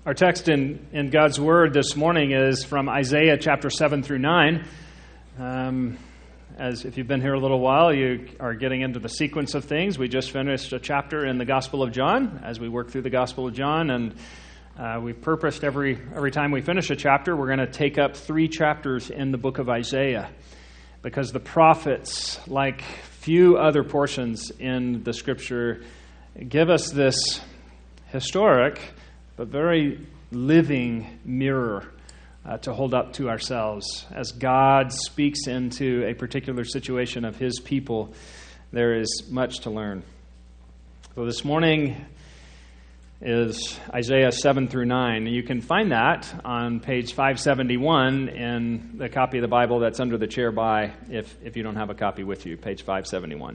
Our text in God's Word this morning is from Isaiah chapter 7 through 9. As if you've been here a little while, you are getting into the sequence of things. We just finished a chapter in the Gospel of John as we work through the Gospel of John, and we've purposed every time we finish a chapter, we're going to take up 3 chapters in the book of Isaiah, because the prophets, like few other portions in the Scripture, give us this historic but very living mirror to hold up to ourselves. As God speaks into a particular situation of His people, there is much to learn. So this morning is Isaiah 7 through 9. You can find that on page 571 in the copy of the Bible that's under the chair by, if you don't have a copy with you, page 571.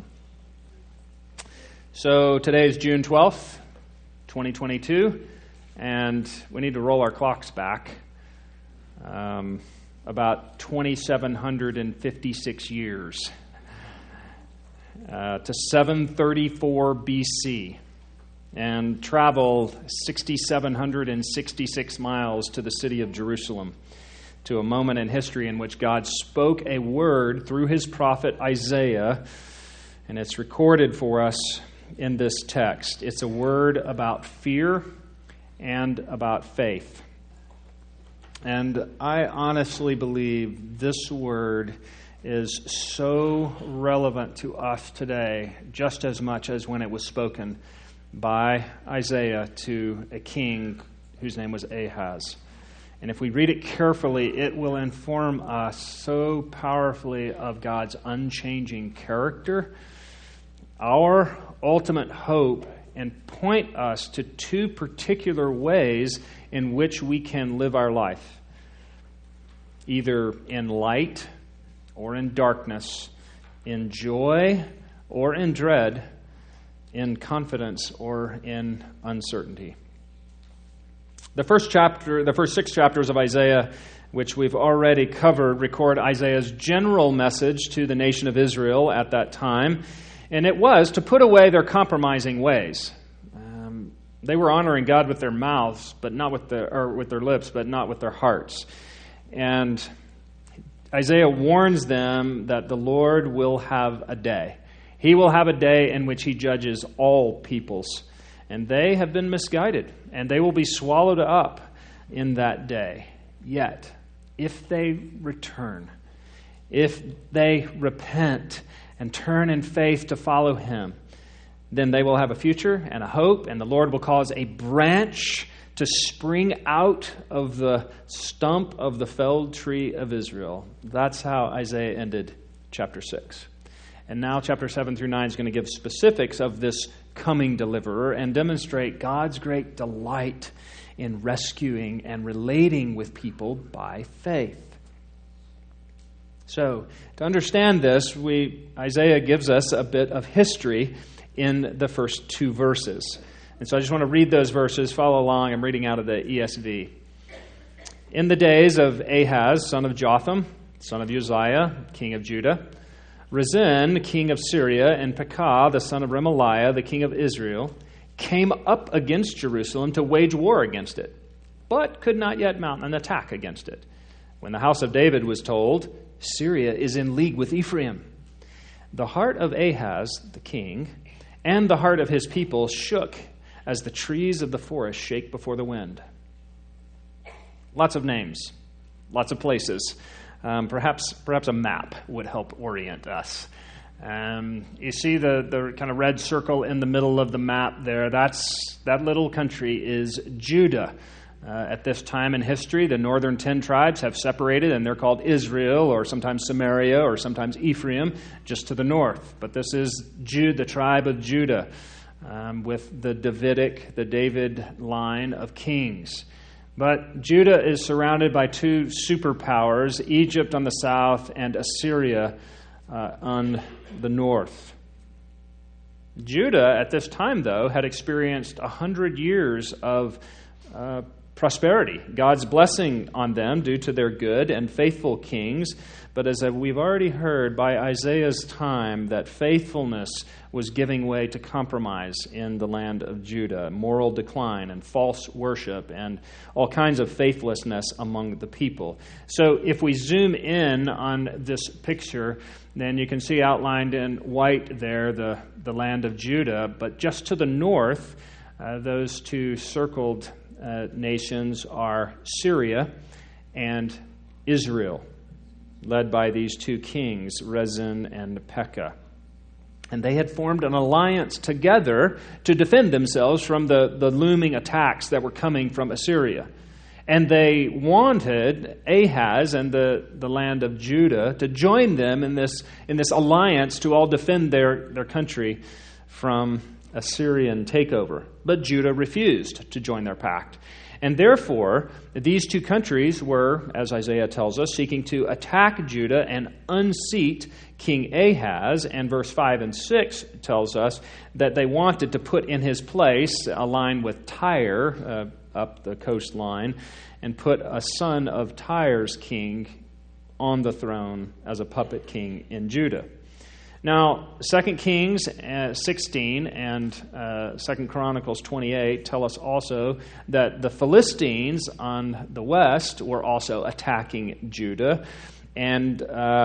So today is June 12th, 2022. And we need to roll our clocks back about 2,756 years to 734 BC and travel 6,766 miles to the city of Jerusalem, to a moment in history in which God spoke a word through His prophet Isaiah, and it's recorded for us in this text. It's a word about fear and about faith. And I honestly believe this word is so relevant to us today, just as much as when it was spoken by Isaiah to a king whose name was Ahaz. And if we read it carefully, it will inform us so powerfully of God's unchanging character, our ultimate hope, and point us to 2 particular ways in which we can live our life, either in light or in darkness, in joy or in dread, in confidence or in uncertainty. The first 6 chapters of Isaiah, which we've already covered, record Isaiah's general message to the nation of Israel at that time. And it was to put away their compromising ways. They were honoring God with their mouths, but not with their lips, but not with their hearts. And Isaiah warns them that the Lord will have a day. He will have a day in which He judges all peoples. And they have been misguided, and they will be swallowed up in that day. Yet, if they return, if they repent and turn in faith to follow Him, then they will have a future and a hope, and the Lord will cause a branch to spring out of the stump of the felled tree of Israel. That's how Isaiah ended chapter 6. And now chapter 7 through 9 is going to give specifics of this coming deliverer and demonstrate God's great delight in rescuing and relating with people by faith. So, to understand this, Isaiah gives us a bit of history in the first 2 verses. And so I just want to read those verses. Follow along. I'm reading out of the ESV. In the days of Ahaz, son of Jotham, son of Uzziah, king of Judah, Rezin, king of Syria, and Pekah, the son of Remaliah, the king of Israel, came up against Jerusalem to wage war against it, but could not yet mount an attack against it. When the house of David was told, Syria is in league with Ephraim, the heart of Ahaz, the king, and the heart of his people shook as the trees of the forest shake before the wind. Lots of names, lots of places. Perhaps a map would help orient us. You see the kind of red circle in the middle of the map there. That little country is Judah. At this time in history, the northern 10 tribes have separated, and they're called Israel, or sometimes Samaria, or sometimes Ephraim, just to the north. But this is the tribe of Judah, with the David line of kings. But Judah is surrounded by 2 superpowers, Egypt on the south and Assyria on the north. Judah, at this time, though, had experienced 100 years of prosperity, God's blessing on them due to their good and faithful kings. But as we've already heard, by Isaiah's time, that faithfulness was giving way to compromise in the land of Judah, moral decline and false worship and all kinds of faithlessness among the people. So if we zoom in on this picture, then you can see outlined in white there the land of Judah, but just to the north, those two circled nations are Syria and Israel, led by these two kings, Rezin and Pekah. And they had formed an alliance together to defend themselves from the looming attacks that were coming from Assyria. And they wanted Ahaz and the land of Judah to join them in this alliance to all defend their country from Assyrian takeover. But Judah refused to join their pact. And therefore, these two countries were, as Isaiah tells us, seeking to attack Judah and unseat King Ahaz. And verse 5 and 6 tells us that they wanted to put in his place, aligned with Tyre up the coastline, and put a son of Tyre's king on the throne as a puppet king in Judah. Now, 2 Kings 16 and 2 Chronicles 28 tell us also that the Philistines on the west were also attacking Judah, and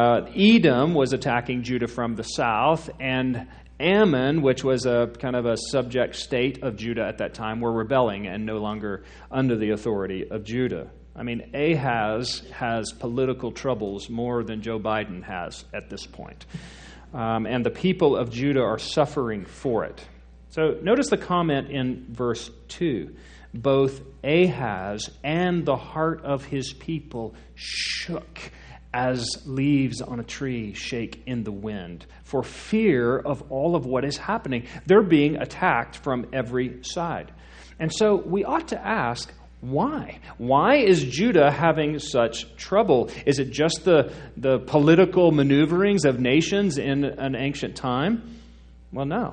Edom was attacking Judah from the south, and Ammon, which was a kind of a subject state of Judah at that time, were rebelling and no longer under the authority of Judah. I mean, Ahaz has political troubles more than Joe Biden has at this point. And the people of Judah are suffering for it. So notice the comment in verse 2. Both Ahaz and the heart of his people shook as leaves on a tree shake in the wind for fear of all of what is happening. They're being attacked from every side. And so we ought to ask, why? Why is Judah having such trouble? Is it just the political maneuverings of nations in an ancient time? Well, no.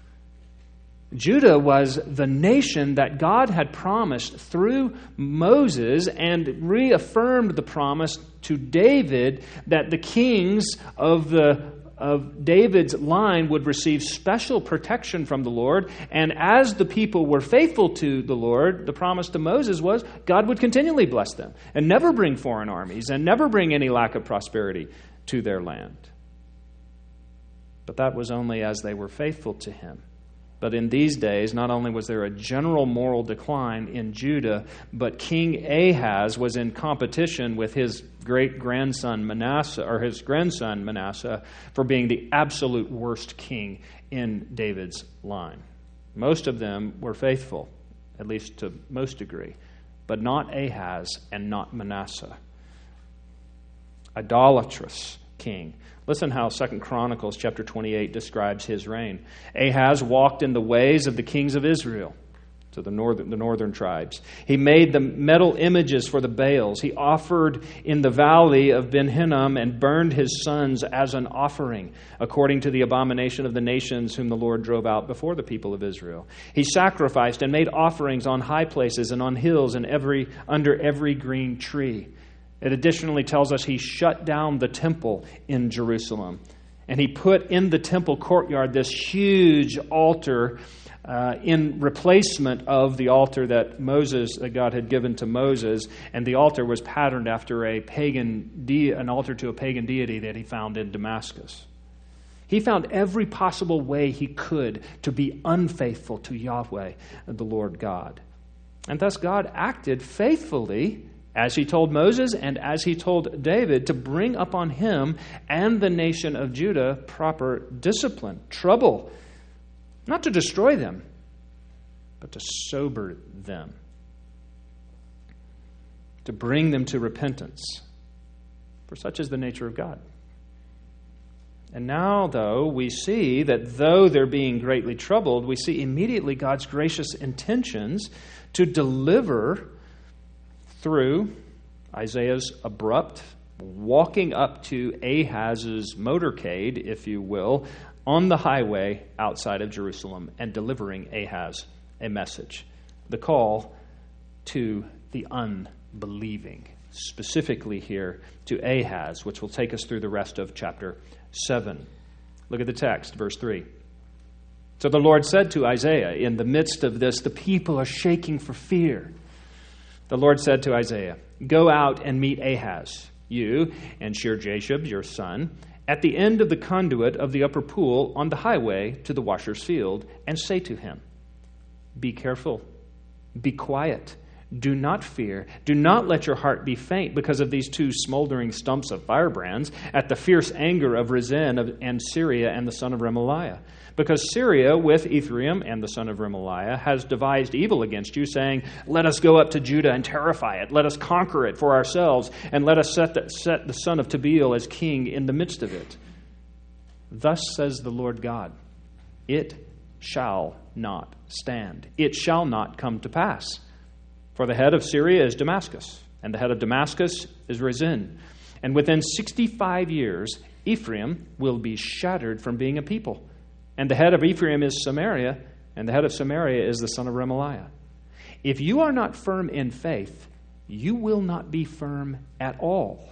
Judah was the nation that God had promised through Moses and reaffirmed the promise to David that the kings of David's line would receive special protection from the Lord. And as the people were faithful to the Lord, the promise to Moses was God would continually bless them and never bring foreign armies and never bring any lack of prosperity to their land. But that was only as they were faithful to him. But in these days, not only was there a general moral decline in Judah, but King Ahaz was in competition with his great-grandson Manasseh, or his grandson Manasseh, for being the absolute worst king in David's line. Most of them were faithful, at least to most degree, but not Ahaz and not Manasseh. Idolatrous king. Listen how 2 Chronicles chapter 28 describes his reign. Ahaz walked in the ways of the kings of Israel, to the northern tribes. He made the metal images for the Baals. He offered in the valley of Ben Hinnom and burned his sons as an offering, according to the abomination of the nations whom the Lord drove out before the people of Israel. He sacrificed and made offerings on high places and on hills and under every green tree. It additionally tells us he shut down the temple in Jerusalem. And he put in the temple courtyard this huge altar in replacement of the altar that God had given to Moses. And the altar was patterned after an altar to a pagan deity that he found in Damascus. He found every possible way he could to be unfaithful to Yahweh, the Lord God. And thus God acted faithfully, as he told Moses and as he told David, to bring upon him and the nation of Judah proper discipline, trouble, not to destroy them, but to sober them, to bring them to repentance. For such is the nature of God. And now, though, we see that though they're being greatly troubled, we see immediately God's gracious intentions to deliver through Isaiah's abrupt walking up to Ahaz's motorcade, if you will, on the highway outside of Jerusalem and delivering Ahaz a message, the call to the unbelieving, specifically here to Ahaz, which will take us through the rest of chapter 7. Look at the text, verse 3. So the Lord said to Isaiah, in the midst of this, the people are shaking for fear. The Lord said to Isaiah, go out and meet Ahaz, you and Shear-Jashub, your son, at the end of the conduit of the upper pool on the highway to the washer's field, and say to him, be careful, be quiet, do not fear, do not let your heart be faint because of these two smoldering stumps of firebrands at the fierce anger of Rezin and Syria and the son of Remaliah. Because Syria with Ephraim and the son of Remaliah has devised evil against you, saying, let us go up to Judah and terrify it. Let us conquer it for ourselves, and let us set the son of Tabeel as king in the midst of it. Thus says the Lord God, it shall not stand. It shall not come to pass. For the head of Syria is Damascus, and the head of Damascus is Rezin. And within 65 years, Ephraim will be shattered from being a people. And the head of Ephraim is Samaria, and the head of Samaria is the son of Remaliah. If you are not firm in faith, you will not be firm at all.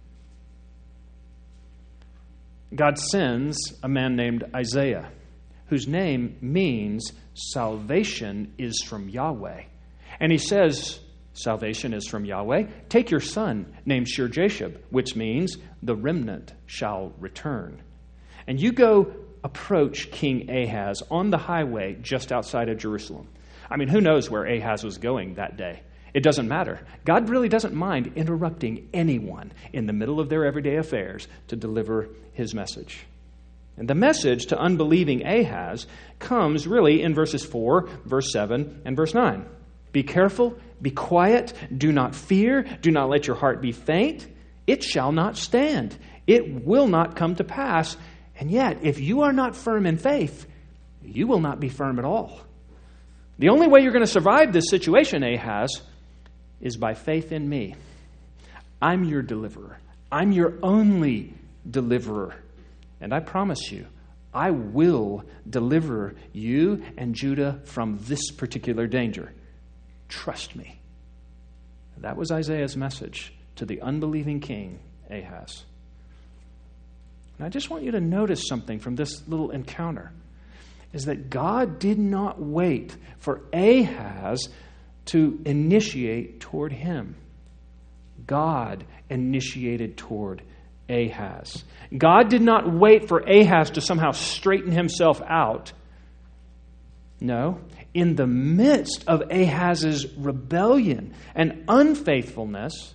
God sends a man named Isaiah, whose name means salvation is from Yahweh. And he says, salvation is from Yahweh. Take your son named Shear-Jashub, which means the remnant shall return. And you go approach King Ahaz on the highway just outside of Jerusalem. I mean, who knows where Ahaz was going that day? It doesn't matter. God really doesn't mind interrupting anyone in the middle of their everyday affairs to deliver his message. And the message to unbelieving Ahaz comes really in verses 4, verse 7, and verse 9. Be careful, be quiet, do not fear, do not let your heart be faint. It shall not stand. It will not come to pass. And yet, if you are not firm in faith, you will not be firm at all. The only way you're going to survive this situation, Ahaz, is by faith in me. I'm your deliverer. I'm your only deliverer. And I promise you, I will deliver you and Judah from this particular danger. Trust me. That was Isaiah's message to the unbelieving king, Ahaz. And I just want you to notice something from this little encounter, is that God did not wait for Ahaz to initiate toward him. God initiated toward Ahaz. God did not wait for Ahaz to somehow straighten himself out. No, in the midst of Ahaz's rebellion and unfaithfulness,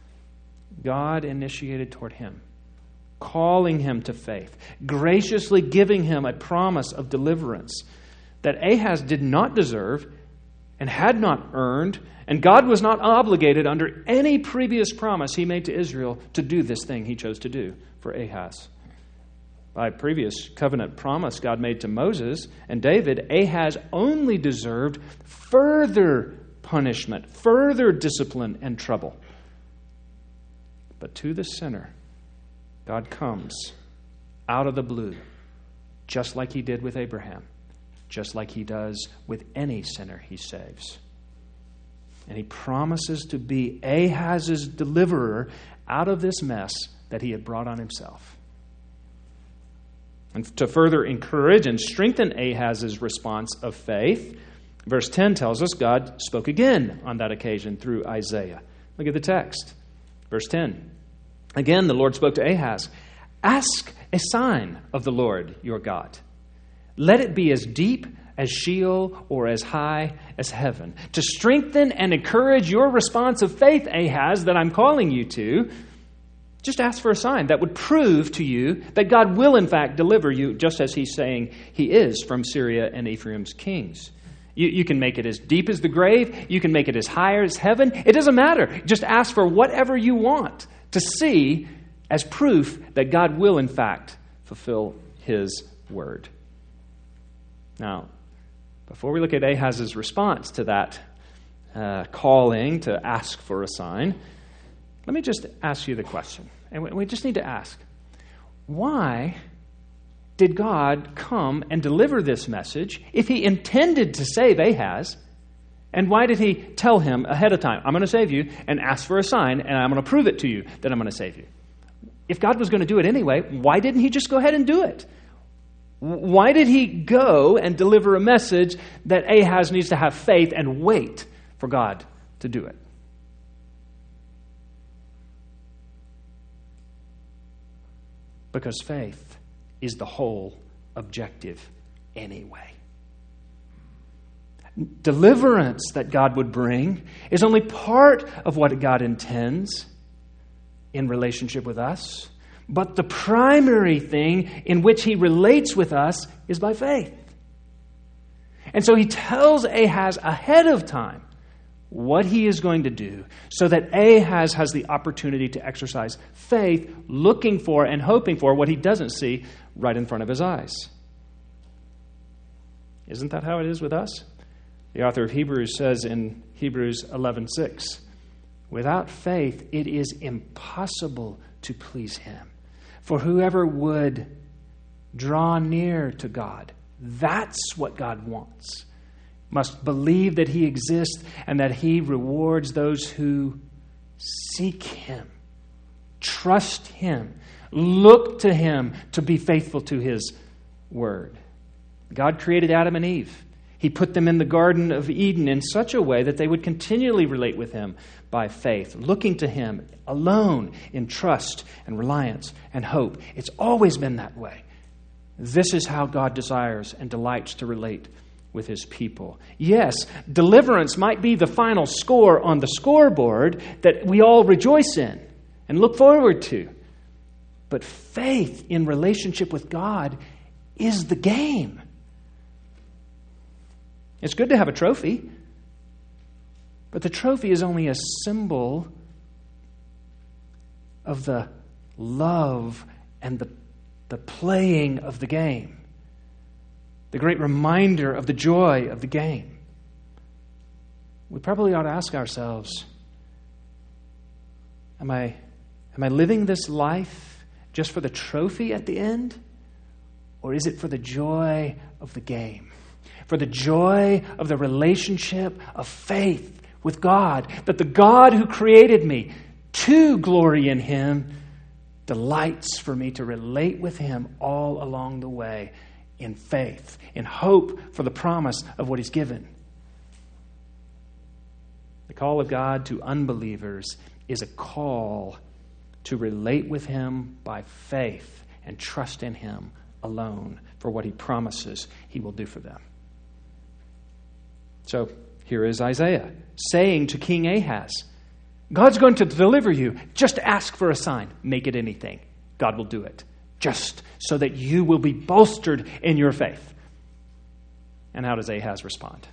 God initiated toward him, calling him to faith, graciously giving him a promise of deliverance that Ahaz did not deserve and had not earned, and God was not obligated under any previous promise he made to Israel to do this thing he chose to do for Ahaz. By previous covenant promise God made to Moses and David, Ahaz only deserved further punishment, further discipline and trouble. But to the sinner, God comes out of the blue, just like he did with Abraham, just like he does with any sinner he saves. And he promises to be Ahaz's deliverer out of this mess that he had brought on himself. And to further encourage and strengthen Ahaz's response of faith, verse 10 tells us God spoke again on that occasion through Isaiah. Look at the text. Verse 10. Again, the Lord spoke to Ahaz, ask a sign of the Lord your God. Let it be as deep as Sheol or as high as heaven. To strengthen and encourage your response of faith, Ahaz, that I'm calling you to, just ask for a sign that would prove to you that God will in fact deliver you, just as he's saying he is from Syria and Ephraim's kings. You can make it as deep as the grave. You can make it as high as heaven. It doesn't matter. Just ask for whatever you want to see as proof that God will in fact fulfill his word. Now, before we look at Ahaz's response to that calling to ask for a sign, let me just ask you the question, and we just need to ask, why did God come and deliver this message if he intended to save Ahaz And why did he tell him ahead of time, I'm going to save you, and ask for a sign, and I'm going to prove it to you that I'm going to save you? If God was going to do it anyway, why didn't he just go ahead and do it? Why did he go and deliver a message that Ahaz needs to have faith and wait for God to do it? Because faith is the whole objective anyway. Deliverance that God would bring is only part of what God intends in relationship with us. But the primary thing in which he relates with us is by faith. And so he tells Ahaz ahead of time what he is going to do so that Ahaz has the opportunity to exercise faith, looking for and hoping for what he doesn't see right in front of his eyes. Isn't that how it is with us? The author of Hebrews says in Hebrews 11:6, without faith it is impossible to please him. For whoever would draw near to God, that's what God wants, must believe that he exists and that he rewards those who seek him, trust him, look to him to be faithful to his word. God created Adam and Eve. He put them in the Garden of Eden in such a way that they would continually relate with him by faith, looking to him alone in trust and reliance and hope. It's always been that way. This is how God desires and delights to relate with his people. Yes, deliverance might be the final score on the scoreboard that we all rejoice in and look forward to. But faith in relationship with God is the game. It's good to have a trophy, but the trophy is only a symbol of the love and the playing of the game, the great reminder of the joy of the game. We probably ought to ask ourselves, am I living this life just for the trophy at the end? Or is it for the joy of the game? For the joy of the relationship of faith with God, that the God who created me to glory in him delights for me to relate with him all along the way in faith, in hope for the promise of what he's given. The call of God to unbelievers is a call to relate with him by faith and trust in him alone for what he promises he will do for them. So here is Isaiah saying to King Ahaz, God's going to deliver you. Just ask for a sign. Make it anything. God will do it. Just so that you will be bolstered in your faith. And how does Ahaz respond?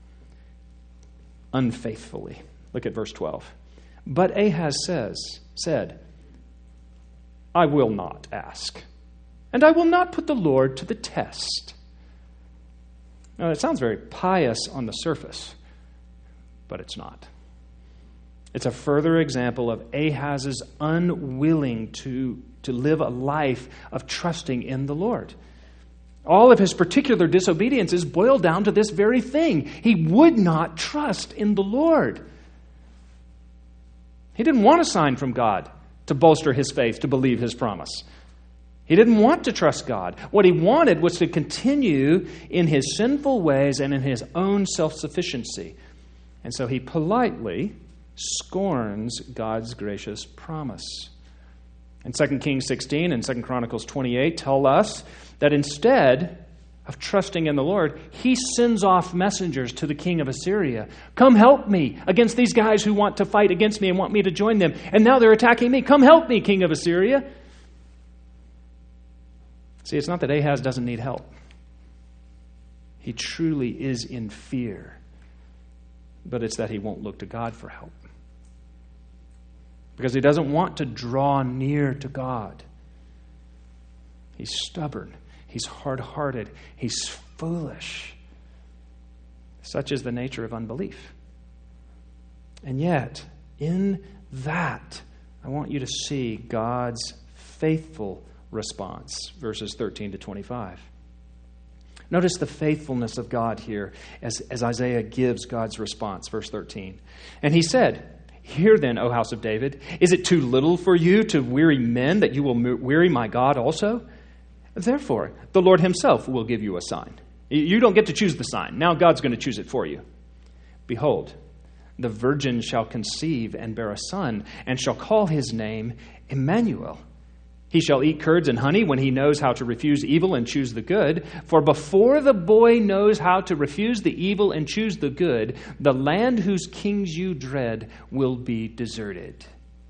Unfaithfully. Look at verse 12. But Ahaz said, I will not ask, and I will not put the Lord to the test. Now, it sounds very pious on the surface, but it's not. It's a further example of Ahaz's unwilling to live a life of trusting in the Lord. All of his particular disobediences boil down to this very thing. He would not trust in the Lord. He didn't want a sign from God to bolster his faith, to believe his promise. He didn't want to trust God. What he wanted was to continue in his sinful ways and in his own self-sufficiency. And so he politely scorns God's gracious promise. And 2 Kings 16 and 2 Chronicles 28 tell us that instead of trusting in the Lord, he sends off messengers to the king of Assyria. Come help me against these guys who want to fight against me and want me to join them. And now they're attacking me. Come help me, king of Assyria. See, it's not that Ahaz doesn't need help. He truly is in fear. But it's that he won't look to God for help. Because he doesn't want to draw near to God. He's stubborn. He's hard-hearted. He's foolish. Such is the nature of unbelief. And yet, in that, I want you to see God's faithful response, verses 13 to 25. Notice the faithfulness of God here as Isaiah gives God's response. Verse 13. And he said, Hear then, O house of David, is it too little for you to weary men that you will weary my God also? Therefore, the Lord himself will give you a sign. You don't get to choose the sign. Now God's going to choose it for you. Behold, the virgin shall conceive and bear a son, and shall call his name Emmanuel. He shall eat curds and honey when he knows how to refuse evil and choose the good. For before the boy knows how to refuse the evil and choose the good, the land whose kings you dread will be deserted.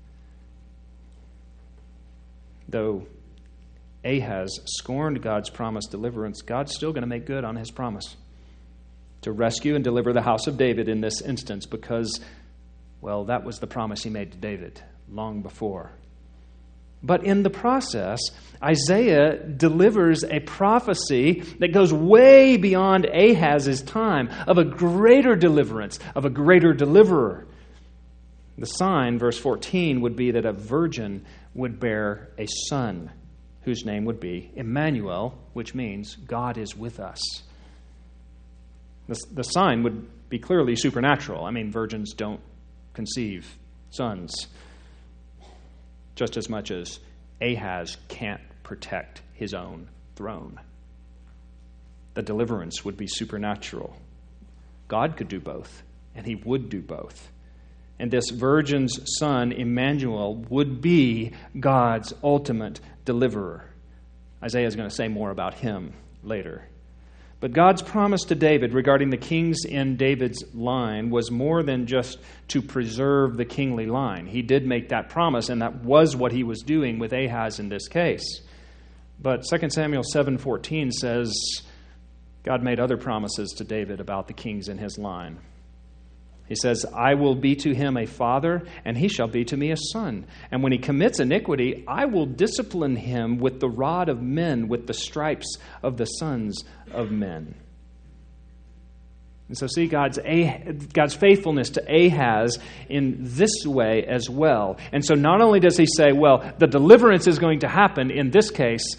Though Ahaz scorned God's promised deliverance, God's still going to make good on his promise to rescue and deliver the house of David in this instance because, well, that was the promise he made to David long before. But in the process, Isaiah delivers a prophecy that goes way beyond Ahaz's time of a greater deliverance, of a greater deliverer. The sign, verse 14, would be that a virgin would bear a son whose name would be Emmanuel, which means God is with us. The sign would be clearly supernatural. I mean, virgins don't conceive sons. Just as much as Ahaz can't protect his own throne. The deliverance would be supernatural. God could do both, and he would do both. And this virgin's son, Emmanuel, would be God's ultimate deliverer. Isaiah is going to say more about him later. But God's promise to David regarding the kings in David's line was more than just to preserve the kingly line. He did make that promise, and that was what he was doing with Ahaz in this case. But 2 Samuel 7:14 says God made other promises to David about the kings in his line. He says, I will be to him a father, and he shall be to me a son. And when he commits iniquity, I will discipline him with the rod of men, with the stripes of the sons of men. And so see God's faithfulness to Ahaz in this way as well. And so not only does he say, well, the deliverance is going to happen in this case,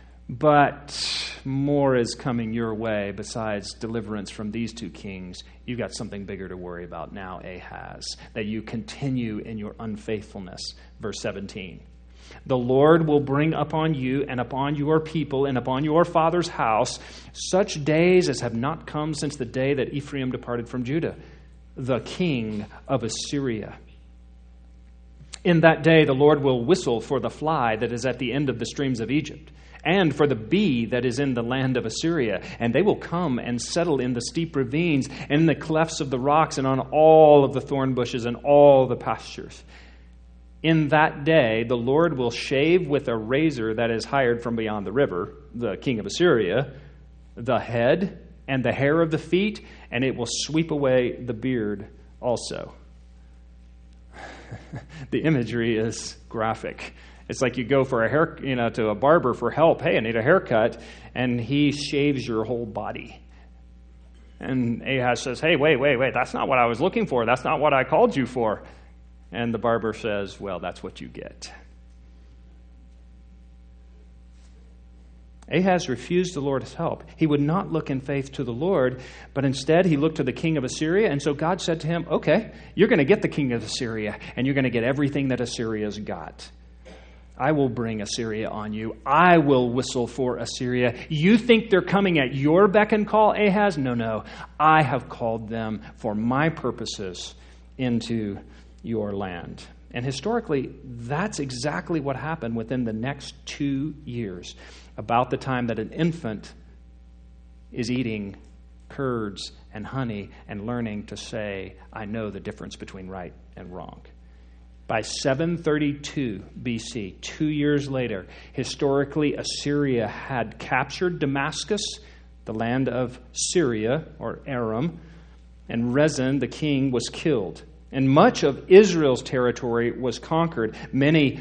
but more is coming your way besides deliverance from these two kings. You've got something bigger to worry about now, Ahaz, that you continue in your unfaithfulness. Verse 17. The Lord will bring upon you and upon your people and upon your father's house such days as have not come since the day that Ephraim departed from Judah, the king of Assyria. In that day the Lord will whistle for the fly that is at the end of the streams of Egypt, and for the bee that is in the land of Assyria. And they will come and settle in the steep ravines and in the clefts of the rocks and on all of the thorn bushes and all the pastures. In that day, the Lord will shave with a razor that is hired from beyond the river, the king of Assyria, the head and the hair of the feet, and it will sweep away the beard also. The imagery is graphic. It's like you go for a hair, to a barber for help. Hey, I need a haircut, and he shaves your whole body. And Ahaz says, hey, wait, that's not what I was looking for. That's not what I called you for. And the barber says, well, that's what you get. Ahaz refused the Lord's help. He would not look in faith to the Lord, but instead he looked to the king of Assyria. And so God said to him, okay, you're going to get the king of Assyria, and you're going to get everything that Assyria's got. I will bring Assyria on you. I will whistle for Assyria. You think they're coming at your beck and call, Ahaz? No. I have called them for my purposes into your land. And historically, that's exactly what happened within the next 2 years, about the time that an infant is eating curds and honey and learning to say, I know the difference between right and wrong. By 732 BC, 2 years later, historically Assyria had captured Damascus, the land of Syria, or Aram, and Rezin, the king, was killed. And much of Israel's territory was conquered. Many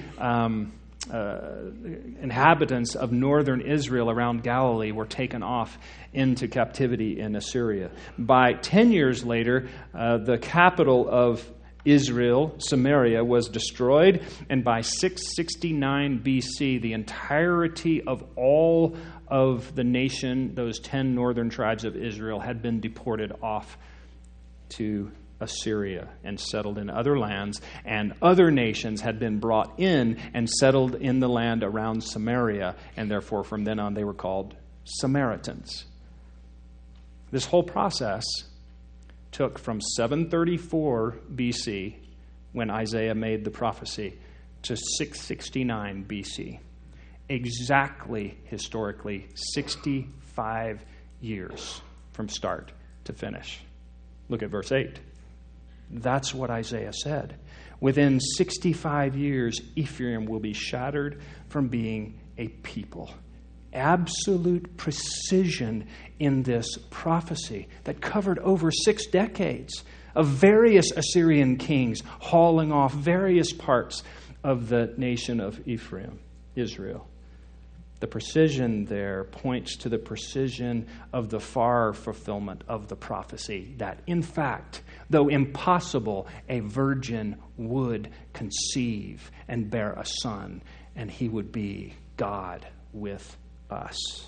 inhabitants of northern Israel around Galilee were taken off into captivity in Assyria. By 10 years later, the capital of Israel, Samaria, was destroyed, and by 669 BC, the entirety of all of the nation, those 10 northern tribes of Israel, had been deported off to Assyria and settled in other lands, and other nations had been brought in and settled in the land around Samaria, and therefore from then on they were called Samaritans. This whole process took from 734 BC, when Isaiah made the prophecy, to 669 BC. Exactly, historically, 65 years from start to finish. Look at verse 8. That's what Isaiah said. Within 65 years, Ephraim will be shattered from being a people. Absolute precision in this prophecy that covered over 6 decades of various Assyrian kings hauling off various parts of the nation of Ephraim, Israel. The precision there points to the precision of the far fulfillment of the prophecy that, in fact, though impossible, a virgin would conceive and bear a son, and he would be God with us.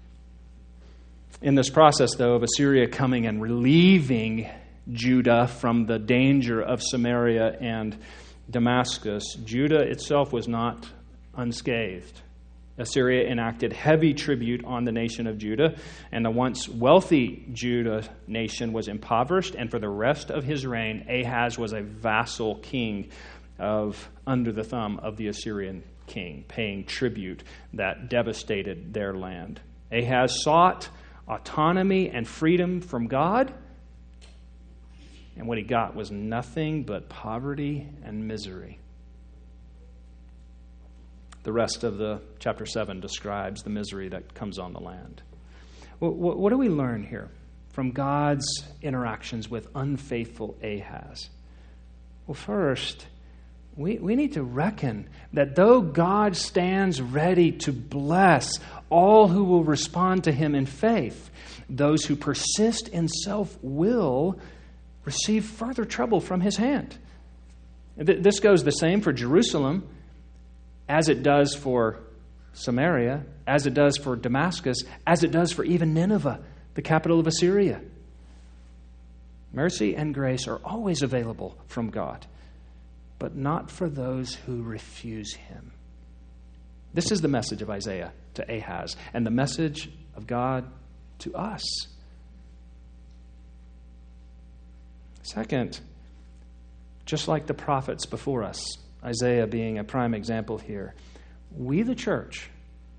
In this process, though, of Assyria coming and relieving Judah from the danger of Samaria and Damascus, Judah itself was not unscathed. Assyria enacted heavy tribute on the nation of Judah, and the once wealthy Judah nation was impoverished, and for the rest of his reign, Ahaz was a vassal king under the thumb of the Assyrian king, paying tribute that devastated their land. Ahaz sought autonomy and freedom from God, and what he got was nothing but poverty and misery. The rest of the chapter 7 describes the misery that comes on the land. What do we learn here from God's interactions with unfaithful Ahaz? Well, first, we need to reckon that though God stands ready to bless all who will respond to him in faith, those who persist in self-will receive further trouble from his hand. This goes the same for Jerusalem as it does for Samaria, as it does for Damascus, as it does for even Nineveh, the capital of Assyria. Mercy and grace are always available from God, but not for those who refuse him. This is the message of Isaiah to Ahaz, and the message of God to us. Second, just like the prophets before us, Isaiah being a prime example here, we, the church,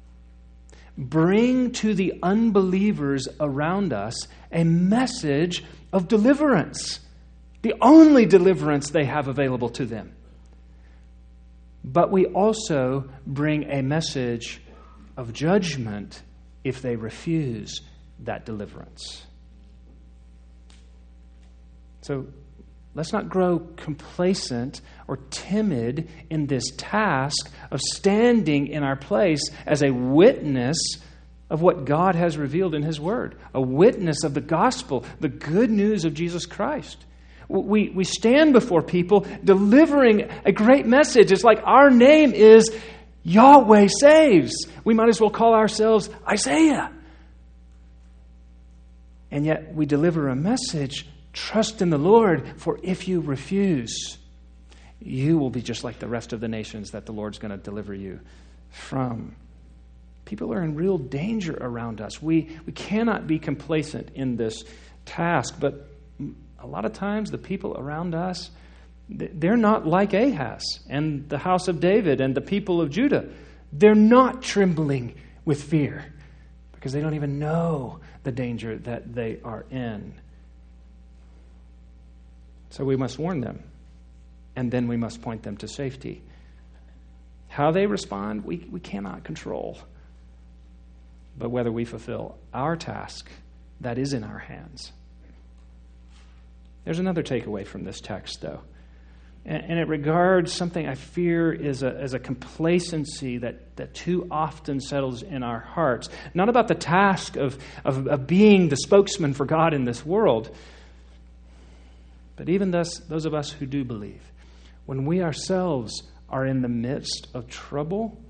bring to the unbelievers around us a message of deliverance, the only deliverance they have available to them. But we also bring a message of judgment if they refuse that deliverance. So let's not grow complacent or timid in this task of standing in our place as a witness of what God has revealed in his word, a witness of the gospel, the good news of Jesus Christ. We stand before people delivering a great message. It's like our name is Yahweh Saves. We might as well call ourselves Isaiah. And yet we deliver a message: trust in the Lord, for if you refuse, you will be just like the rest of the nations that the Lord's going to deliver you from. People are in real danger around us. We cannot be complacent in this task, but a lot of times the people around us, they're not like Ahaz and the house of David and the people of Judah. They're not trembling with fear because they don't even know the danger that they are in. So we must warn them, and then we must point them to safety. How they respond, we cannot control. But whether we fulfill our task, that is in our hands. There's another takeaway from this text, though. And it regards something I fear is a complacency that too often settles in our hearts. Not about the task of being the spokesman for God in this world, But even those of us who do believe, when we ourselves are in the midst of trouble,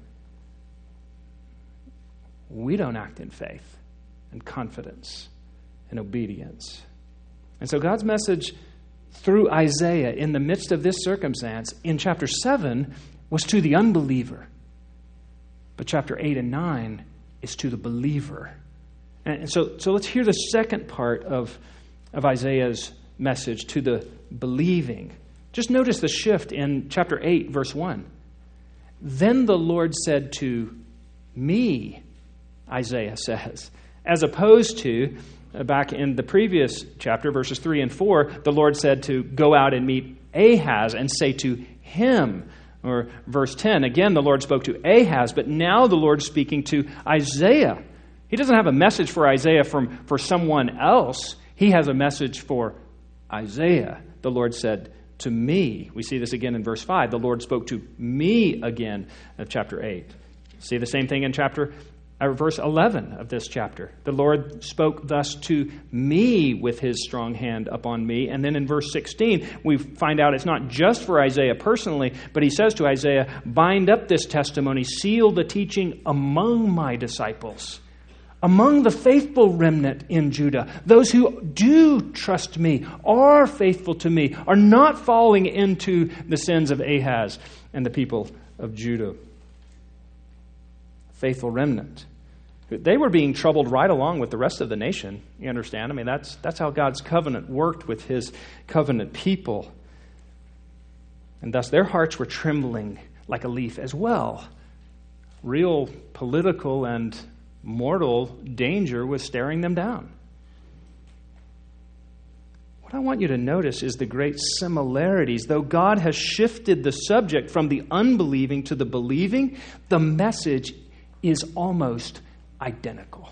we don't act in faith and confidence and obedience. And so God's message through Isaiah in the midst of this circumstance in chapter 7 was to the unbeliever. But chapter 8 and 9 is to the believer. And so let's hear the second part of Isaiah's message to the believing. Just notice the shift in chapter 8, verse 1. Then the Lord said to me, Isaiah says, as opposed to back in the previous chapter, verses 3 and 4, the Lord said to go out and meet Ahaz and say to him. Or verse 10, again, the Lord spoke to Ahaz, but now the Lord's speaking to Isaiah. He doesn't have a message for Isaiah for someone else. He has a message for Isaiah. The Lord said to me. We see this again in verse 5. The Lord spoke to me again of chapter 8. See the same thing in verse 11 of this chapter. The Lord spoke thus to me with his strong hand upon me. And then in verse 16, we find out it's not just for Isaiah personally, but he says to Isaiah, bind up this testimony, seal the teaching among my disciples, among the faithful remnant in Judah. Those who do trust me, are faithful to me, are not falling into the sins of Ahaz and the people of Judah. Faithful remnant. They were being troubled right along with the rest of the nation. You understand? I mean, that's how God's covenant worked with his covenant people. And thus their hearts were trembling like a leaf as well. Real political and mortal danger was staring them down. What I want you to notice is the great similarities. Though God has shifted the subject from the unbelieving to the believing, the message is almost identical.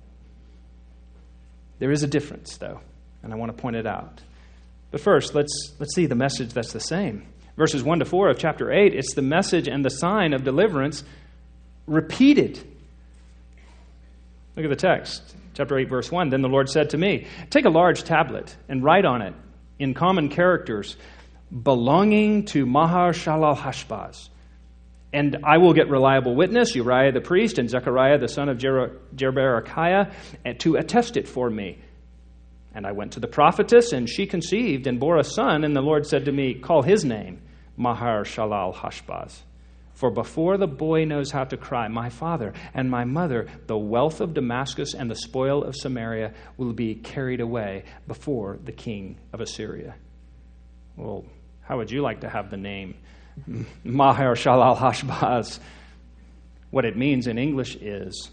There is a difference, though, and I want to point it out. But first, let's see the message that's the same. Verses 1 to 4 of chapter 8, it's the message and the sign of deliverance repeated. Look at the text. Chapter 8, verse 1. Then the Lord said to me, take a large tablet and write on it in common characters, belonging to Maher-shalal-Hashbaz. And I will get reliable witness, Uriah the priest and Zechariah the son of Jeberechiah, to attest it for me. And I went to the prophetess, and she conceived and bore a son, and the Lord said to me, call his name Maher-shalal-Hashbaz. For before the boy knows how to cry, my father and my mother, the wealth of Damascus and the spoil of Samaria will be carried away before the king of Assyria. Well, how would you like to have the name Maher-shalal-Hashbaz? What it means in English is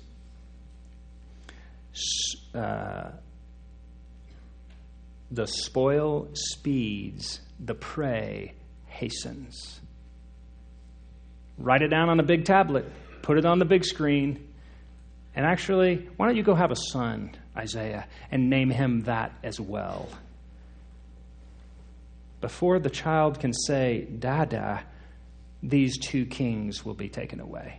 the spoil speeds, the prey hastens. Write it down on a big tablet, put it on the big screen, and actually, why don't you go have a son, Isaiah, and name him that as well? Before the child can say, Dada, these two kings will be taken away.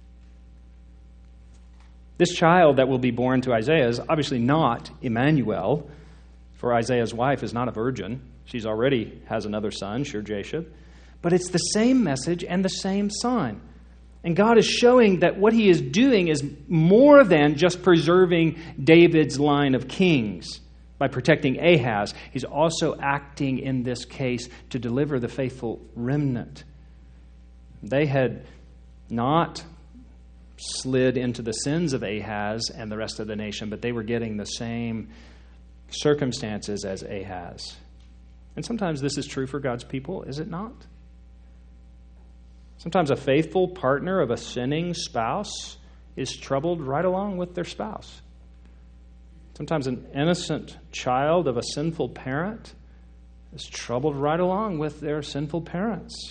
This child that will be born to Isaiah is obviously not Emmanuel, for Isaiah's wife is not a virgin. She's already has another son, Shir-Jashub. But it's the same message and the same sign. And God is showing that what he is doing is more than just preserving David's line of kings by protecting Ahaz. He's also acting in this case to deliver the faithful remnant. They had not slid into the sins of Ahaz and the rest of the nation, but they were getting the same circumstances as Ahaz. And sometimes this is true for God's people, is it not? Sometimes a faithful partner of a sinning spouse is troubled right along with their spouse. Sometimes an innocent child of a sinful parent is troubled right along with their sinful parents.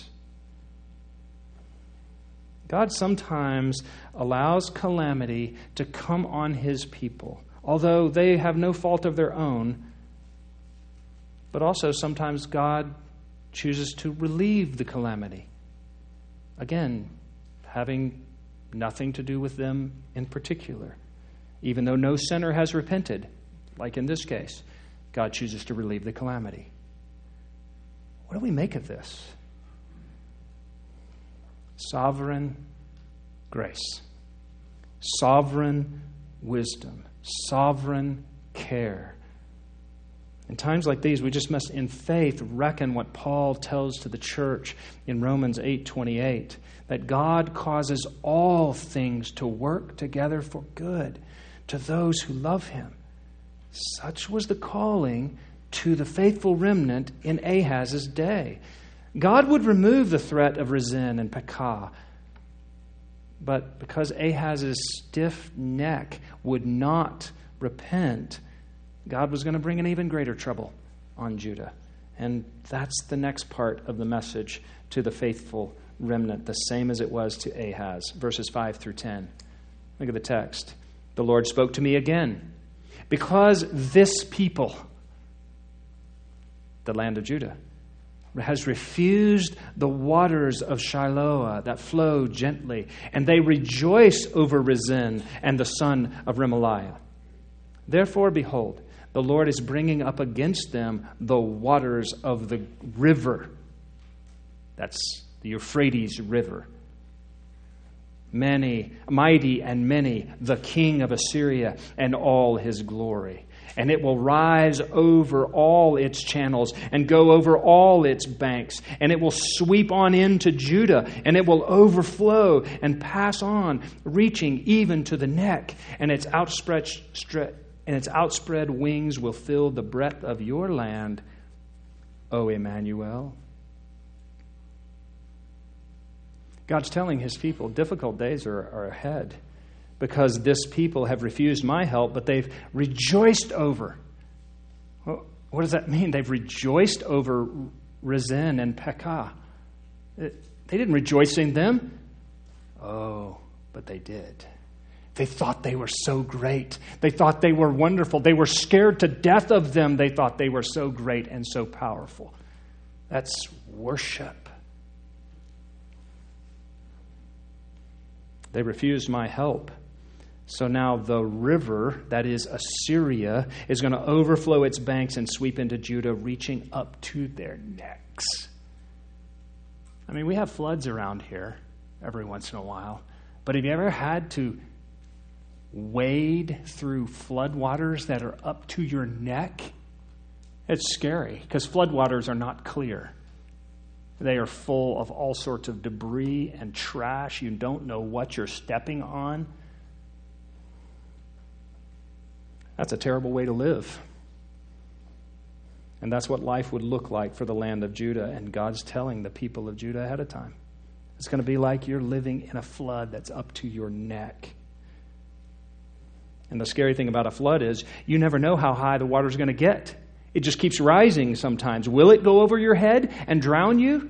God sometimes allows calamity to come on his people, although they have no fault of their own. But also sometimes God chooses to relieve the calamity. Again, having nothing to do with them in particular. Even though no sinner has repented, like in this case, God chooses to relieve the calamity. What do we make of this? Sovereign grace, sovereign wisdom, sovereign care. In times like these, we just must, in faith, reckon what Paul tells to the church in Romans 8:28, that God causes all things to work together for good to those who love him. Such was the calling to the faithful remnant in Ahaz's day. God would remove the threat of Rezin and Pekah, but because Ahaz's stiff neck would not repent, God was going to bring an even greater trouble on Judah. And that's the next part of the message to the faithful remnant, the same as it was to Ahaz. Verses 5 through 10. Look at the text. The Lord spoke to me again, because this people, the land of Judah, has refused the waters of Shiloah that flow gently, and they rejoice over Rezin and the son of Remaliah. Therefore, behold, the Lord is bringing up against them the waters of the river. That's the Euphrates River. Many, mighty and many, the king of Assyria and all his glory. And it will rise over all its channels and go over all its banks. And it will sweep on into Judah, and it will overflow and pass on, reaching even to the neck. And its outspread wings will fill the breadth of your land, O Emmanuel. God's telling his people difficult days are ahead, because this people have refused my help, but they've rejoiced over. Well, what does that mean? They've rejoiced over Rezin and Pekah. They didn't rejoice in them. Oh, but they did. They thought they were so great. They thought they were wonderful. They were scared to death of them. They thought they were so great and so powerful. That's worship. They refused my help. So now the river, that is Assyria, is going to overflow its banks and sweep into Judah, reaching up to their necks. I mean, we have floods around here every once in a while. But have you ever had to wade through floodwaters that are up to your neck? It's scary, because floodwaters are not clear. They are full of all sorts of debris and trash. You don't know what you're stepping on. That's a terrible way to live. And that's what life would look like for the land of Judah. And God's telling the people of Judah ahead of time. It's going to be like you're living in a flood that's up to your neck. And the scary thing about a flood is you never know how high the water's going to get. It just keeps rising sometimes. Will it go over your head and drown you?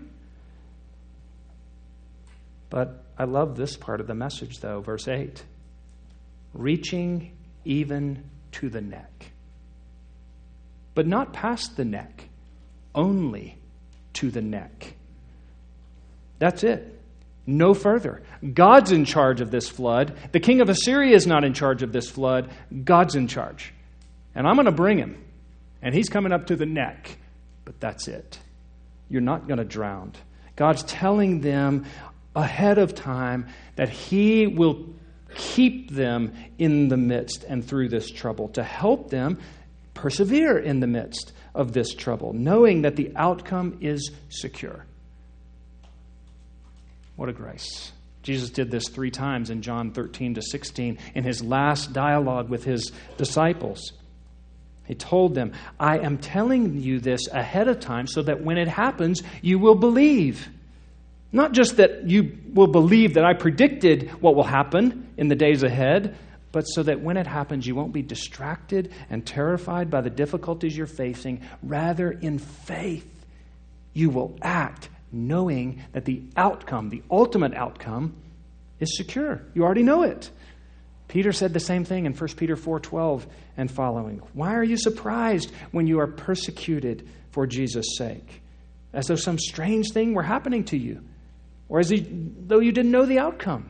But I love this part of the message, though, verse 8. Reaching even to the neck. But not past the neck, only to the neck. That's it. No further. God's in charge of this flood. The king of Assyria is not in charge of this flood. God's in charge. And I'm going to bring him. And he's coming up to the neck. But that's it. You're not going to drown. God's telling them ahead of time that he will keep them in the midst and through this trouble, to help them persevere in the midst of this trouble, knowing that the outcome is secure. What a grace. Jesus did this 3 times in John 13-16 in his last dialogue with his disciples. He told them, I am telling you this ahead of time so that when it happens, you will believe. Not just that you will believe that I predicted what will happen in the days ahead, but so that when it happens, you won't be distracted and terrified by the difficulties you're facing. Rather, in faith, you will act knowing that the outcome, the ultimate outcome, is secure. You already know it. Peter said the same thing in 1 Peter 4:12 and following. Why are you surprised when you are persecuted for Jesus' sake? As though some strange thing were happening to you, or as though you didn't know the outcome.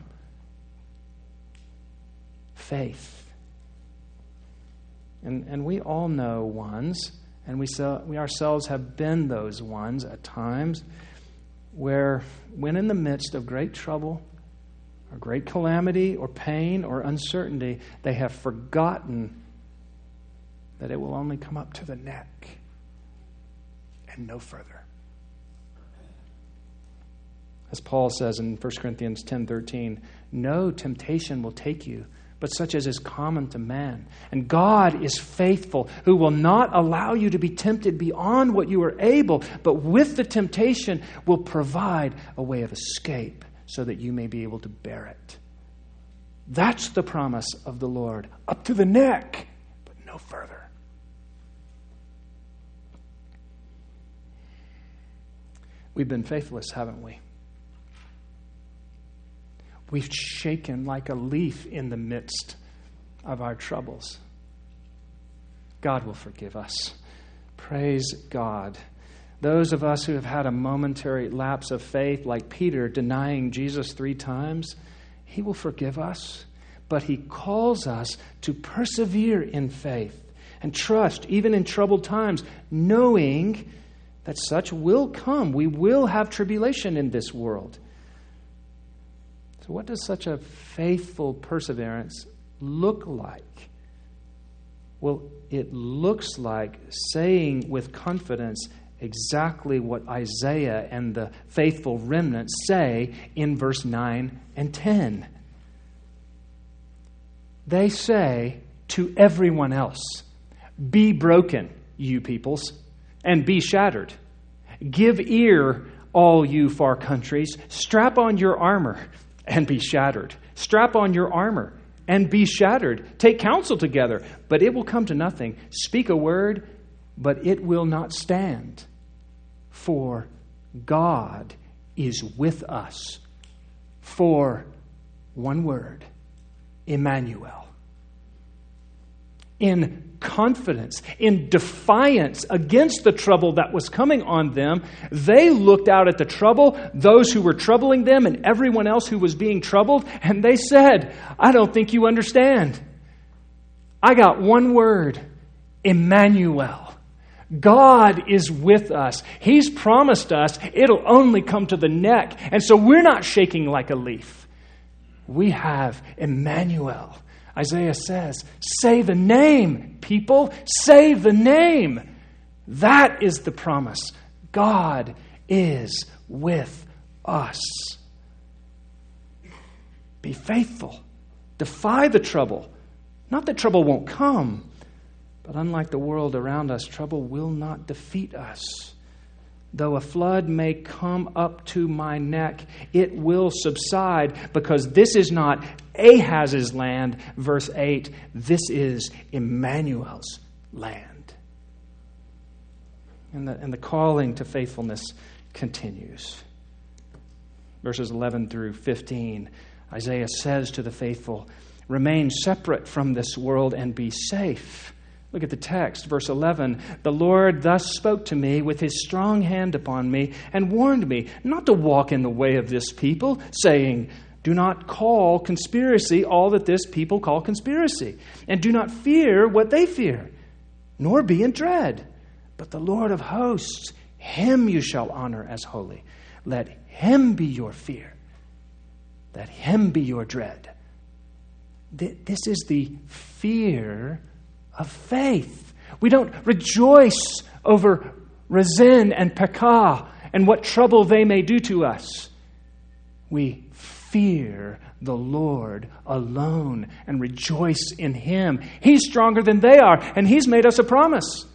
Faith. And we all know ones, And we ourselves have been those ones at times where, when in the midst of great trouble or great calamity or pain or uncertainty, they have forgotten that it will only come up to the neck and no further. As Paul says in 1 Corinthians 10:13, no temptation will take you, but such as is common to man. And God is faithful, who will not allow you to be tempted beyond what you are able, but with the temptation will provide a way of escape so that you may be able to bear it. That's the promise of the Lord, up to the neck, but no further. We've been faithless, haven't we? We've shaken like a leaf in the midst of our troubles. God will forgive us. Praise God. Those of us who have had a momentary lapse of faith, like Peter denying Jesus 3 times, He will forgive us. But He calls us to persevere in faith and trust, even in troubled times, knowing that such will come. We will have tribulation in this world. So what does such a faithful perseverance look like? Well, it looks like saying with confidence exactly what Isaiah and the faithful remnant say in verse 9 and 10. They say to everyone else, "Be broken, you peoples, and be shattered. Give ear, all you far countries. Strap on your armor and be shattered. Strap on your armor and be shattered. Take counsel together, but it will come to nothing. Speak a word, but it will not stand. For God is with us." For one word, Emmanuel. In confidence, in defiance against the trouble that was coming on them, they looked out at the trouble, those who were troubling them and everyone else who was being troubled, and they said, "I don't think you understand. I got one word, Emmanuel. God is with us. He's promised us it'll only come to the neck, and so we're not shaking like a leaf. We have Emmanuel." Isaiah says, say the name, people. Say the name. That is the promise. God is with us. Be faithful. Defy the trouble. Not that trouble won't come, but unlike the world around us, trouble will not defeat us. Though a flood may come up to my neck, it will subside, because this is not Ahaz's land, verse 8. This is Emmanuel's land. And the calling to faithfulness continues. Verses 11 through 15, Isaiah says to the faithful, "Remain separate from this world and be safe." Look at the text, verse 11. "The Lord thus spoke to me with His strong hand upon me and warned me not to walk in the way of this people, saying, 'Do not call conspiracy all that this people call conspiracy, and do not fear what they fear, nor be in dread. But the Lord of hosts, Him you shall honor as holy. Let Him be your fear. Let Him be your dread.'" This is the fear of faith. We don't rejoice over Rezin and Pekah and what trouble they may do to us. We fear the Lord alone and rejoice in Him. He's stronger than they are, and He's made us a promise.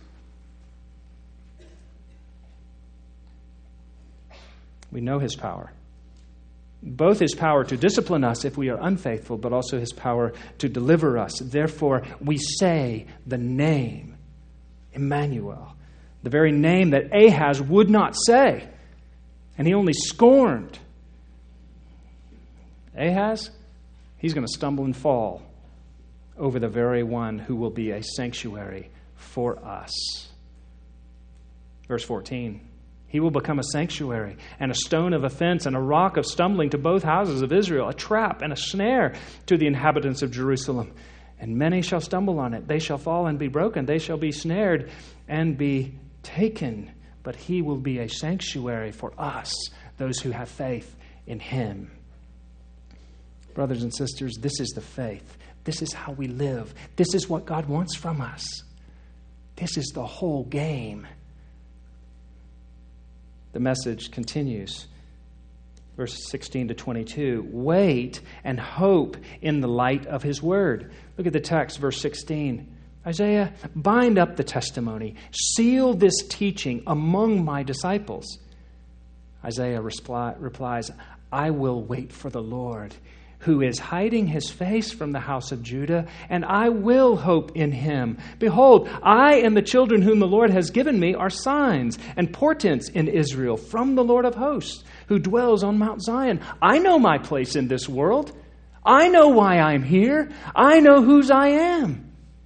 We know His power. Both His power to discipline us if we are unfaithful, but also His power to deliver us. Therefore, we say the name, Emmanuel, the very name that Ahaz would not say, and he only scorned. Ahaz, he's going to stumble and fall over the very one who will be a sanctuary for us. Verse 14. "He will become a sanctuary and a stone of offense and a rock of stumbling to both houses of Israel, a trap and a snare to the inhabitants of Jerusalem. And many shall stumble on it. They shall fall and be broken. They shall be snared and be taken. But he will be a sanctuary for us, those who have faith in him. Brothers and sisters, this is the faith. This is how we live. This is what God wants from us. This is the whole game. The message continues. Verses 16 to 22. Wait and hope in the light of his word. Look at the text, verse 16. Isaiah, bind up the testimony. Seal this teaching among my disciples. Isaiah replies, I will wait for the Lord, who is hiding his face from the house of Judah, and I will hope in him. Behold, I and the children whom the Lord has given me are signs and portents in Israel from the Lord of hosts, who dwells on Mount Zion. I know my place in this world. I know why I'm here. I know whose I am.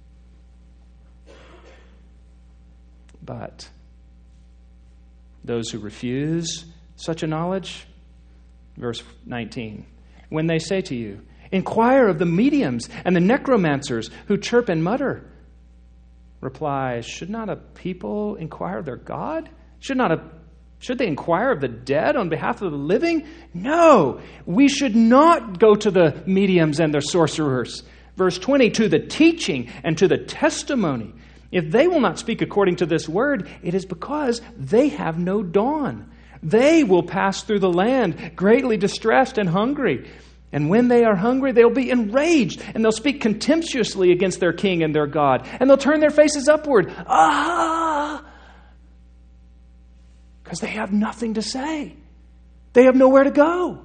But those who refuse such a knowledge, verse 19, when they say to you, inquire of the mediums and the necromancers who chirp and mutter, reply, should not a people inquire of their God? Should they inquire of the dead on behalf of the living? No, we should not go to the mediums and the sorcerers. Verse 20, to the teaching and to the testimony. If they will not speak according to this word, it is because they have no dawn. They will pass through the land, greatly distressed and hungry. And when they are hungry, they'll be enraged, and they'll speak contemptuously against their king and their God. And they'll turn their faces upward. Because they have nothing to say. They have nowhere to go.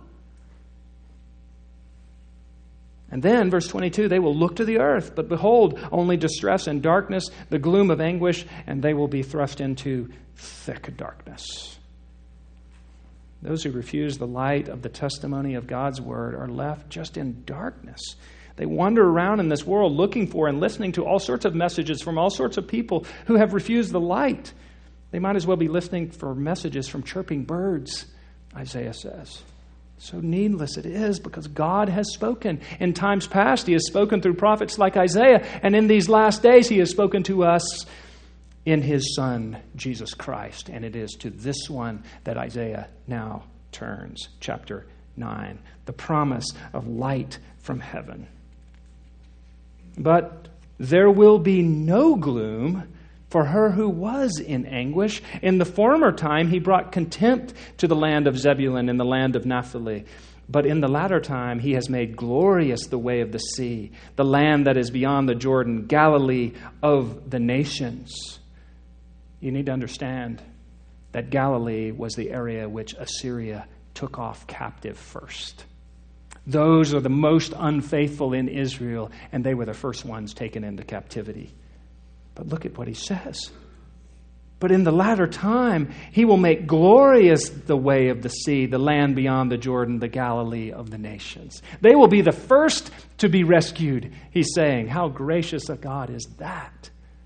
And then, verse 22, they will look to the earth, but behold, only distress and darkness, the gloom of anguish, and they will be thrust into thick darkness. Those who refuse the light of the testimony of God's word are left just in darkness. They wander around in this world looking for and listening to all sorts of messages from all sorts of people who have refused the light. They might as well be listening for messages from chirping birds, Isaiah says. So needless it is, because God has spoken. In times past, he has spoken through prophets like Isaiah, and in these last days, he has spoken to us in his Son, Jesus Christ. And it is to this one that Isaiah now turns. Chapter 9, the promise of light from heaven. But there will be no gloom for her who was in anguish. In the former time, he brought contempt to the land of Zebulun and the land of Naphtali. But in the latter time, he has made glorious the way of the sea, the land that is beyond the Jordan, Galilee of the nations. You need to understand that Galilee was the area which Assyria took off captive first. Those are the most unfaithful in Israel, and they were the first ones taken into captivity. But look at what he says. But in the latter time, he will make glorious the way of the sea, the land beyond the Jordan, the Galilee of the nations. They will be the first to be rescued, he's saying. How gracious a God is that?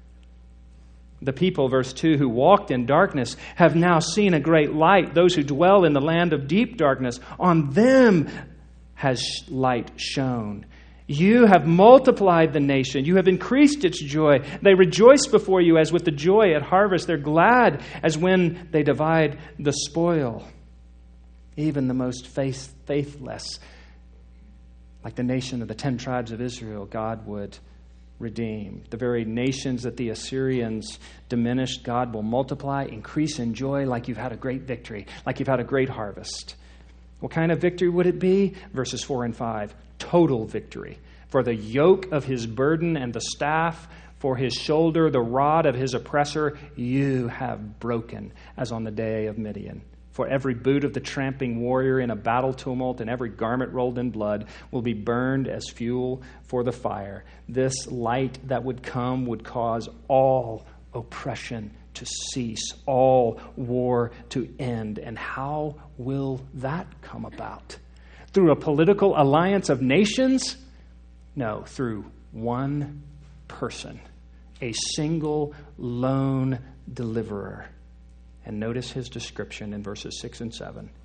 The people, verse 2, who walked in darkness have now seen a great light. Those who dwell in the land of deep darkness, on them has light shone. You have multiplied the nation. You have increased its joy. They rejoice before you as with the joy at harvest. They're glad as when they divide the spoil. Even the most faithless, like the nation of the 10 tribes of Israel, God would redeem. The very nations that the Assyrians diminished, God will multiply, increase in joy like you've had a great victory, like you've had a great harvest. What kind of victory would it be? Verses 4 and 5. Total victory. For the yoke of his burden and the staff, for his shoulder, the rod of his oppressor, you have broken, as on the day of Midian. For every boot of the tramping warrior in a battle tumult and every garment rolled in blood will be burned as fuel for the fire. This light that would come would cause all oppression to cease, all war to end. And how will that come about? Through a political alliance of nations? No, through one person, a single lone deliverer. And notice his description in verses 6 and 7.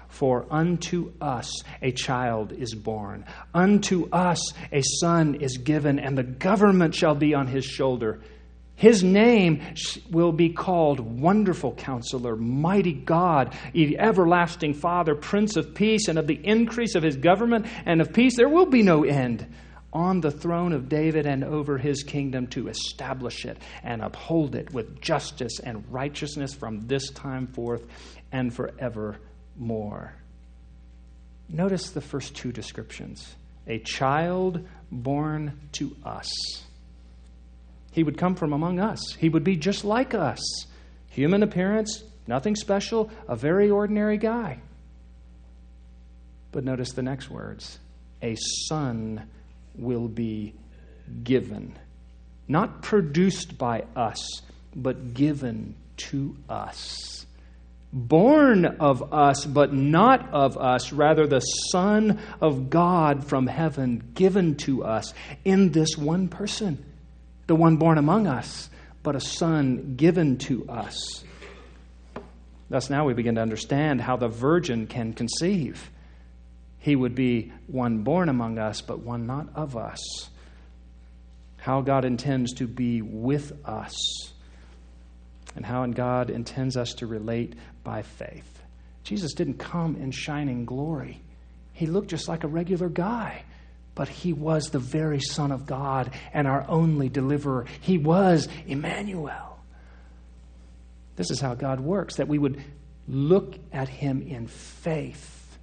For unto us a child is born, unto us a son is given, and the government shall be on his shoulder. His name will be called Wonderful Counselor, Mighty God, Everlasting Father, Prince of Peace, and of the increase of his government and of peace there will be no end on the throne of David and over his kingdom, to establish it and uphold it with justice and righteousness from this time forth and forevermore. Notice the first two descriptions. A child born to us. He would come from among us. He would be just like us. Human appearance, nothing special, a very ordinary guy. But notice the next words. A son will be given. Not produced by us, but given to us. Born of us, but not of us. Rather, the Son of God from heaven given to us in this one person. The one born among us, but a son given to us. Thus now we begin to understand how the virgin can conceive. He would be one born among us, but one not of us. How God intends to be with us, and how God intends us to relate by faith. Jesus didn't come in shining glory. He looked just like a regular guy. But he was the very Son of God and our only deliverer. He was Emmanuel. This is how God works, that we would look at him in faith.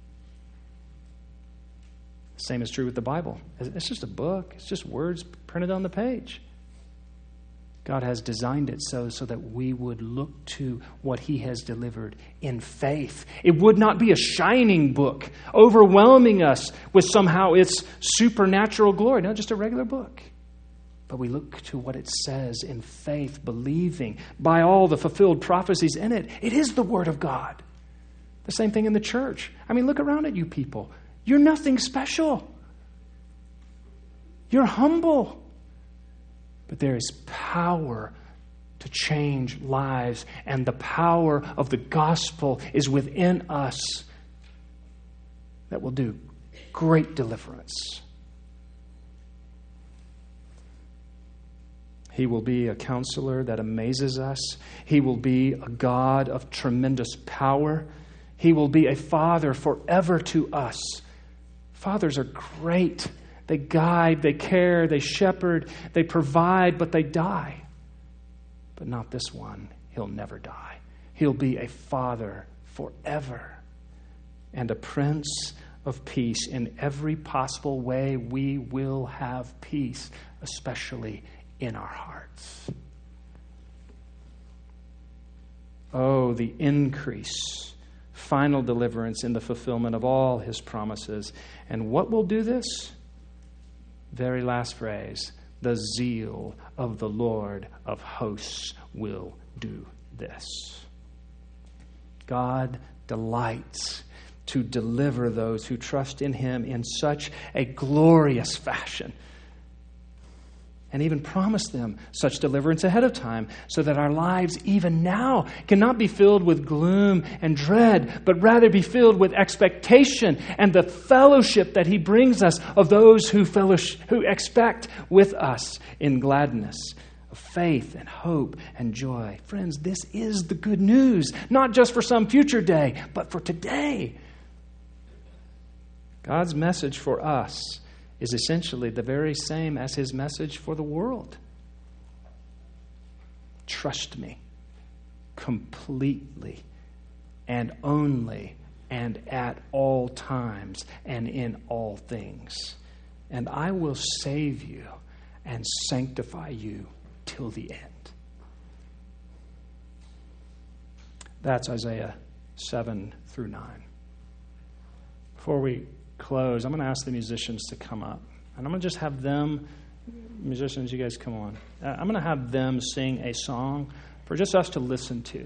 The same is true with the Bible. It's just a book. It's just words printed on the page. God has designed it so that we would look to what he has delivered in faith. It would not be a shining book, overwhelming us with somehow its supernatural glory. No, just a regular book. But we look to what it says in faith, believing by all the fulfilled prophecies in it. It is the Word of God. The same thing in the church. I mean, look around at you people. You're nothing special. You're humble. But there is power to change lives, and the power of the gospel is within us that will do great deliverance. He will be a counselor that amazes us. He will be a God of tremendous power. He will be a father forever to us. Fathers are great. They guide, they care, they shepherd, they provide, but they die. But not this one. He'll never die. He'll be a father forever and a prince of peace. In every possible way, we will have peace, especially in our hearts. Oh, the increase, final deliverance in the fulfillment of all his promises. And what will do this? Very last phrase, the zeal of the Lord of hosts will do this. God delights to deliver those who trust in him in such a glorious fashion, and even promise them such deliverance ahead of time, so that our lives even now cannot be filled with gloom and dread, but rather be filled with expectation and the fellowship that he brings us of those who expect with us in gladness of faith and hope and joy. Friends, this is the good news, not just for some future day, but for today. God's message for us is essentially the very same as his message for the world. Trust me completely and only and at all times and in all things, and I will save you and sanctify you till the end. That's Isaiah 7 through 9. Before we close, I'm going to ask the musicians to come up. And I'm going to just have them, musicians, you guys come on. I'm going to have them sing a song for just us to listen to.